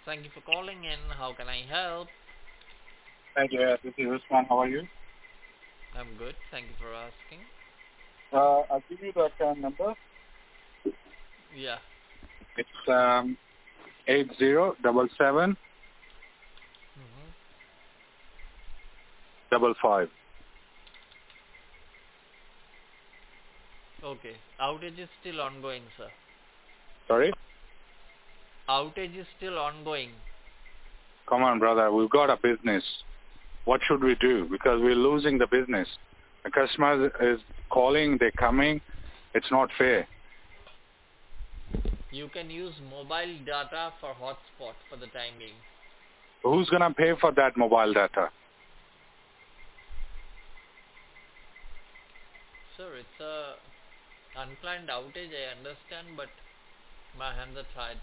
Thank you for calling in. How can I help? Thank you. This is Usman. How are you? I'm good. Thank you for asking. I'll give you the account number. Yeah. It's 807755. hmm Okay. Outage is still ongoing, sir. Sorry? Outage is still ongoing. Come on, brother. We've got a business. What should we do? Because we're losing the business. The customer is calling. They're coming. It's not fair. You can use mobile data for hotspot for the time being. Who's going to pay for that mobile data? Sir, it's a unplanned outage, I understand, but my hands are tied.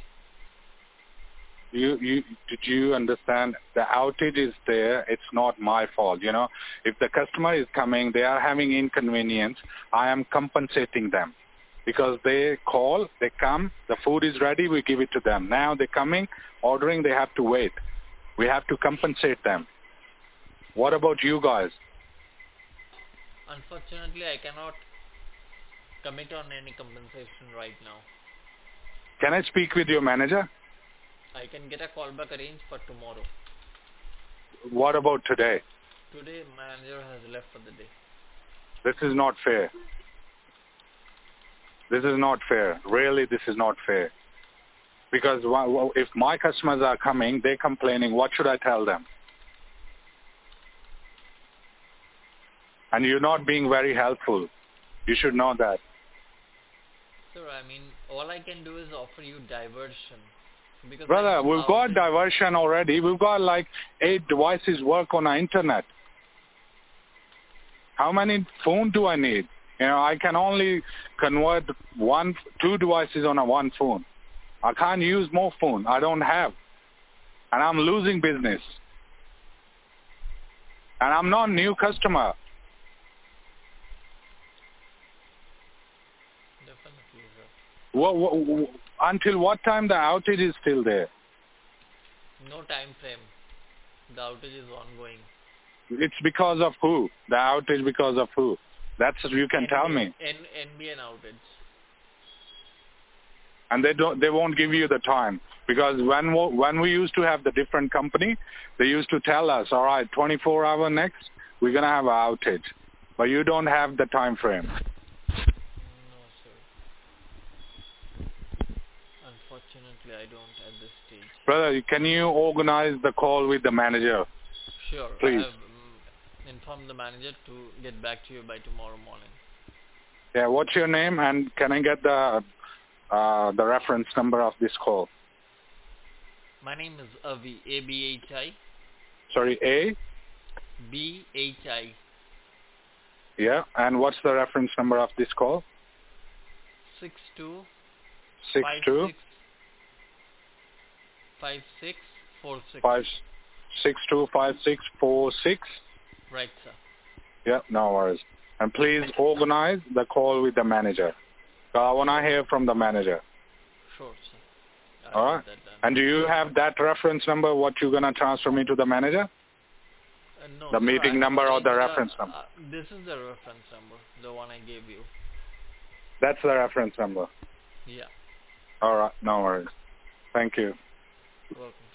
Did you understand? The outage is there. It's not my fault. If the customer is coming, they are having inconvenience. I am compensating them because they call, they come, the food is ready, we give it to them. Now they're coming, ordering, they have to wait. We have to compensate them. What about you guys? Unfortunately, I cannot commit on any compensation right now. Can I speak with your manager? I can get a callback arranged for tomorrow. What about today? Today, manager has left for the day. This is not fair. This is not fair. Really, this is not fair. Because if my customers are coming, they're complaining, what should I tell them? And you're not being very helpful. You should know that. Sir, I mean, all I can do is offer you diversion. Because Brother, we've got diversion already. We've got like 8 devices work on the internet. How many phone do I need? I can only convert 2 devices on one phone. I can't use more phone. I don't have. And I'm losing business. And I'm not a new customer. Definitely, sir. Until what time the outage is still there? No time frame. The outage is ongoing. It's because of who? The outage because of who? That's you can tell me. NBN outage. And they won't give you the time because when we used to have the different company, they used to tell us, all right, 24-hour next, we're gonna have an outage, but you don't have the time frame. No, sir. Unfortunately, I don't at this stage. Brother, can you organize the call with the manager? Sure. Please. I have informed the manager to get back to you by tomorrow morning. Yeah. What's your name, and can I get the reference number of this call? My name is Avi. A-B-H-I. Sorry, A? B-H-I. Yeah. And what's the reference number of this call? 62 62 5646. 625646. Right, sir. Yeah, no worries. And please organize the call with the manager. I want to hear from the manager. Sure, sir. All right. Get that done. And do you have that reference number, what you're going to transfer me to the manager? No, The sir, meeting number or the reference number? this is the reference number, the one I gave you. That's the reference number. Yeah. All right, no worries. Thank you. Welcome.